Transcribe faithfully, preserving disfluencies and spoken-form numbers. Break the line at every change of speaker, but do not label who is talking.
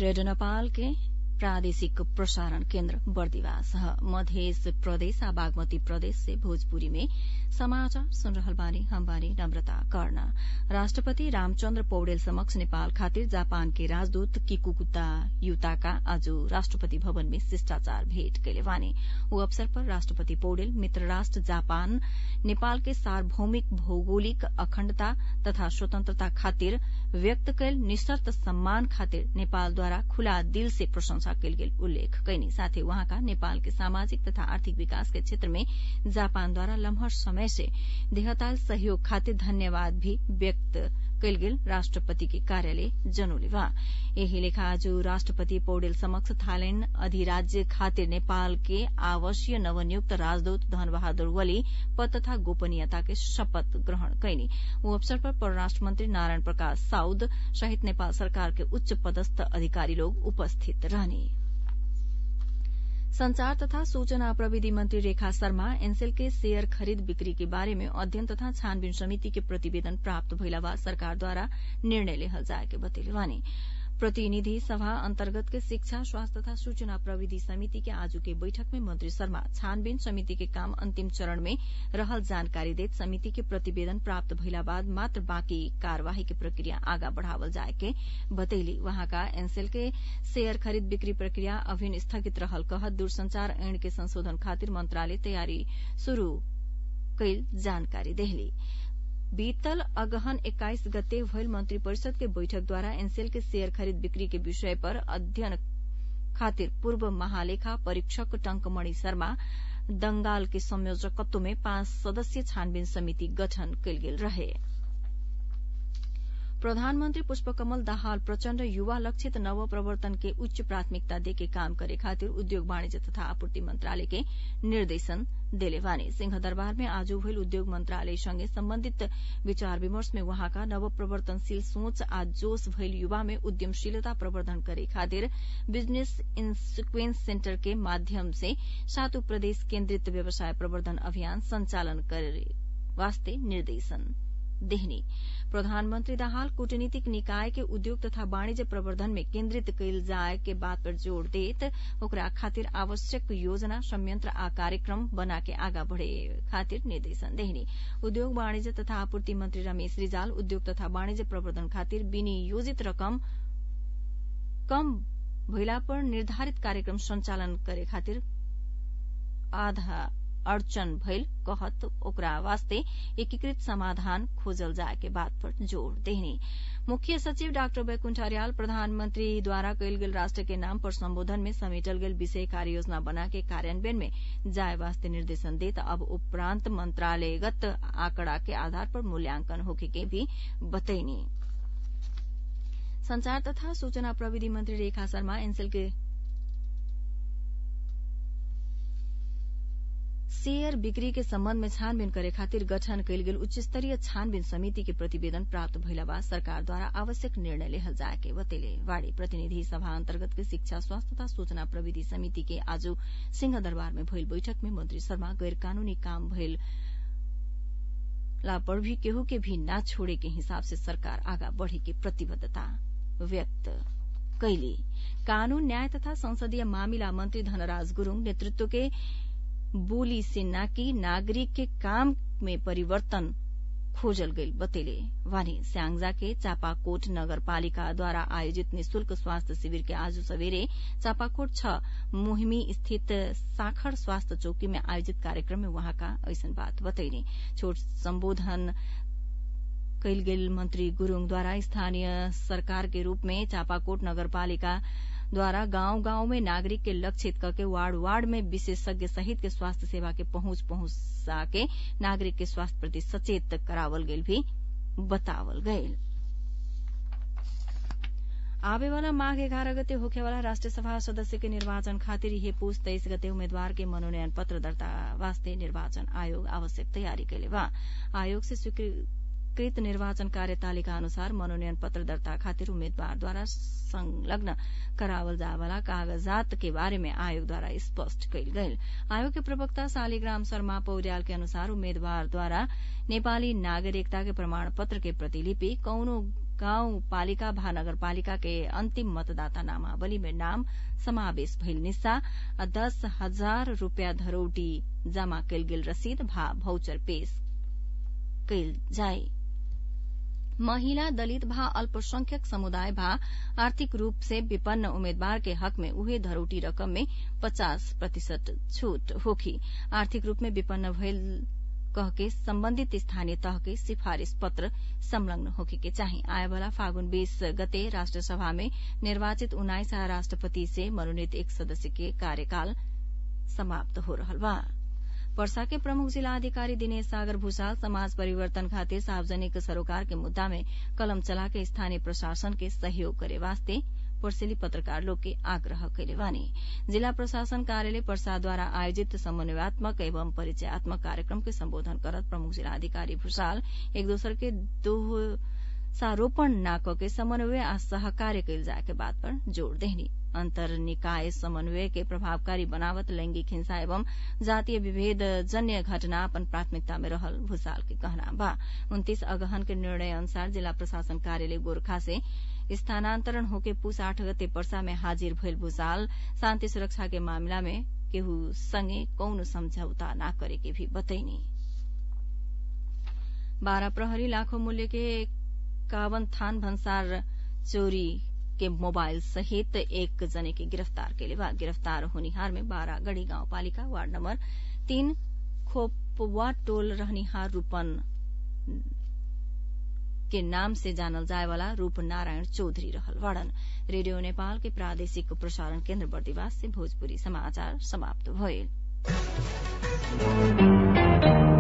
Radio Nepal के प्रादेशिक प्रसारण केन्द्र बर्दिवास मध्य प्रदेश आ बागमती प्रदेश से भोजपुरी में समाचार सुन रहल बानी हम बानी नम्रता कर्ण। राष्ट्रपति रामचन्द्र पौडेल समक्ष नेपाल खातिर जापान के राजदूत किकुकुता युताका आज राष्ट्रपति भवन में शिष्टाचार भेट कैले बानी। ऊ अवसर पर राष्ट्रपति पौडेल मित्र राष्ट्र जापान नेपाल के सार्वभौमिक भौगोलिक अखण्डता तथा स्वतन्त्रता खातिर व्यक्त कैल निशर्त सम्मान खातिर नेपालद्वारा खुला दिल से प्रशंसा कैल गेल उल्लेख कैनी। साथै वहाँका नेपाल के सामाजिक तथा आर्थिक विकास के क्षेत्र में जापानद्वारा लम्हर समय से देहताल सहयोग खातिर धन्यवाद भी व्यक्त कैल गेल राष्ट्रपति के कार्यालय जनौले बा। यही लेखा आज राष्ट्रपति पौडेल समक्ष थाईलैण्ड अधिराज्य खातिर नेपाल के आवासीय नवनियुक्त राजदूत धनबहादुर वली पद तथा गोपनीयता के शपथ ग्रहण कैनी। वो अवसर पर परराष्ट्र मंत्री नारायण प्रकाश साउद सहित नेपाल सरकार के उच्च पदस्थ अधिकारी लोग उपस्थित रहने। संचार तथा सूचना प्रविधि मंत्री रेखा शर्मा एनसेल के शेयर खरीद बिक्री के बारे में अध्ययन तथा छानबीन समिति के प्रतिवेदन प्राप्त भइला बाद सरकारद्वारा निर्णय लेहल जाए के बतैले बानी। प्रतिनिधि सभा अंतर्गत के शिक्षा स्वास्थ्य तथा सूचना प्रविधि समिति के आज के बैठक में मंत्री शर्मा छानबीन समिति के काम अंतिम चरण में रहल जानकारी देत समिति के प्रतिवेदन प्राप्त भइला बाद मात्र बाँकी कार्यवाही के प्रक्रिया आगा बढ़ावल जाए के बतैली। वहाँका एनसेल के शेयर खरीद बिक्री प्रक्रिया अभिन स्थगित रहल कहत दूरसंचार ऐन के संशोधन खातिर मंत्रालय तैयारी शुरू कैल जानकारी देहली। बीतल अगहन एक्काइस गते भइल मंत्री परिषद के बैठक द्वारा एनसेल के शेयर खरीद बिक्री के विषय पर अध्ययन खातिर पूर्व महालेखा परीक्षक टंकमणि शर्मा दंगाल के संयोजकत्व में पांच सदस्यीय छानबीन समिति गठन कैल गेल रहे। प्रधानमंत्री पुष्पकमल दाहाल प्रचण्ड युवा लक्षित नव प्रवर्तन के उच्च प्राथमिकता देके काम करे खातिर उद्योग वाणिज्य तथा आपूर्ति मंत्रालय के निर्देशन देले बानी। सिंहदरबार में आज भइल उद्योग मंत्रालय संगे सम्बन्धित विचार विमर्श में वहाँका नव प्रवर्तनशील सोच आ जोश भइल युवा में उद्यमशीलता प्रवर्धन करे खातिर बिजनेस इन सिक्वेंस सेन्टर के माध्यम से सातों प्रदेश केन्द्रित व्यवसाय प्रवर्धन अभियान संचालन करे वास्ते निर्देशन देहनी। प्रधानमंत्री दाहाल कूटनीतिक निकाय के उद्योग तथा वाणिज्य प्रवर्धन में केन्द्रित कैल जाए के बात पर जोड़ देत ओकरा खातिर आवश्यक योजना संयंत्र आ कार्यक्रम बना के आगा बढ़े खातिर निर्देशन देहनी। उद्योग वाणिज्य तथा आपूर्ति मंत्री रमेश रिजाल उद्योग तथा वाणिज्य प्रवर्धन खातिर विनियोजित रकम कम भइला पर निर्धारित कार्यक्रम संचालन करे खातिर आधा अड़चन भइल कहत ओकरा वास्ते एकीकृत समाधान खोजल जाए के बात पर जोड़ देहनी। मुख्य सचिव डाक्टर बैकुण्ठ अर्याल प्रधानमंत्री द्वारा कैल गेल राष्ट्र के नाम पर संबोधन में समेटल गेल विषय कार्य योजना बना के कार्यान्वयन में जाए वास्ते निर्देशन देत अब उपरांत मंत्रालयगत आंकड़ा के आधार पर मूल्यांकन होके के भी बतैनी। संचार तथा सूचना प्रविधि मंत्री रेखा शर्मा एनसेल के शेयर बिक्री के संबंध में छानबीन करे खातिर गठन कैल गेल उच्च स्तरीय छानबीन समिति के प्रतिवेदन प्राप्त भइला बाद सरकार द्वारा आवश्यक निर्णय लेहल जाए के बतेले वाड़ी। प्रतिनिधि सभा अंतर्गत के शिक्षा स्वास्थ्य तथा सूचना प्रविधि समिति के आज सिंहदरबार में भइल बैठक में मंत्री शर्मा गैर कानूनी काम भइल ला पर भी केहू के भी न छोड़े के हिसाब से सरकार आगा बढ़े के प्रतिबद्धता व्यक्त कैली। कानून न्याय तथा संसदीय मामिला मंत्री धनराज गुरूङ नेतृत्व के बोली से नाकी नागरिक के काम में परिवर्तन खोजल गई बतेले वानी। स्यांगजा के चापाकोट नगर पालिका द्वारा आयोजित निशुल्क स्वास्थ्य शिविर के आज सवेरे चापाकोट छ मोहिमी स्थित साखर स्वास्थ्य चौकी में आयोजित कार्यक्रम में वहां का ऐसन बात बतैनी। छोट संबोधन कैल गेल मंत्री गुरूङ द्वारा स्थानीय सरकार के रूप में चापाकोट नगर पालिका द्वारा गांव गांव में नागरिक के लक्षित करके वार्ड वार्ड में विशेषज्ञ सहित के स्वास्थ्य सेवा के पहुंच पहुंचा के नागरिक के स्वास्थ्य प्रति सचेत करावल गेल भी बतावल गयल। आवे वाला माघ ग्यारह गते होखे वाला राष्ट्रीय सभा सदस्य के निर्वाचन खातिर यह पूछ तेईस गते उम्मीदवार के मनोनयन पत्र दर्ता वास्ते निर्वाचन आयोग आवश्यक तैयारी कैले बा। आयोग से स्वीकृत कृत निर्वाचन कार्यतालिका अनुसार मनोनयन पत्र दर्ता खातिर उम्मीदवार द्वारा संलग्न करावल जाए वाला कागजात के बारे में आयोग द्वारा स्पष्ट कैल गयल। आयोग के प्रवक्ता शालिग्राम शर्मा पौड्याल के अनुसार उम्मीदवार द्वारा नेपाली नागरिकता के प्रमाण पत्र के प्रतिलिपि कौनो गाउँपालिका महानगरपालिका के अंतिम मतदाता नामावली में नाम समावेश भइल निस्सा दस हजार रूपया धरोटी जमा कैल गेल रसीद भा भौचर पेश कैल जाए। महिला, दलित भा अल्पसंख्यक समुदाय भा आर्थिक रूप से विपन्न उम्मीदवार के हक में उहे धरोटी रकम में पचास प्रतिशत छूट होखी। आर्थिक रूप में विपन्न भइल कह के संबंधित स्थानीय तह के सिफारिश पत्र संलग्न होखे के चाही। आए वाला फागुन बीस गते राष्ट्र सभा में निर्वाचित उन्नाइस राष्ट्रपति से मनोनीत एक सदस्य के कार्यकाल समाप्त हो रहल बा। पर्सा के प्रमुख जिला अधिकारी दिनेश सागर भूषाल समाज परिवर्तन खातिर सार्वजनिक सरोकार के मुद्दा में कलम चला के स्थानीय प्रशासन के सहयोग करे वास्ते पर्सेली पत्रकार लोग के आग्रह कैले बानी। जिला प्रशासन कार्यालय पर्सा द्वारा आयोजित समन्वयात्मक एवं परिचयात्मक कार्यक्रम के संबोधन करत प्रमुख जिला अधिकारी भूषाल एक दोसर के दोषारोपण न के समन्वय आ सहकार्य कैल जाए के बात पर जोर देहनी। अंतर निकाय समन्वय के प्रभावकारी बनावत लैंगिक हिंसा एवं जातीय विभेद जन्य घटना अपन प्राथमिकता में रहल भूषाल के कहना बा। उन्तीस अगहन के निर्णय अनुसार जिला प्रशासन कार्यालय गोरखा से स्थानांतरण होके पूस आठ गते पर्सा में हाजिर भइल भूषाल शांति सुरक्षा के मामला में केहू संगे कौन समझौता न करे के भी बतैनी। बारह प्रहरी लाखों मूल्य के इक्यावन थान भंसार चोरी के मोबाइल सहित एक जने के गिरफ्तार के लिए गिरफ्तार होनिहार में बारह गढ़ी गांव पालिका वार्ड नंबर तीन खोपवा टोल रहनिहार रूपन के नाम से जानल जाए वाला रूप नारायण चौधरी रहल वाड़न। रेडियो नेपाल के प्रादेशिक प्रसारण केन्द्र बर्दिवास से भोजपुरी समाचार समाप्त भइल।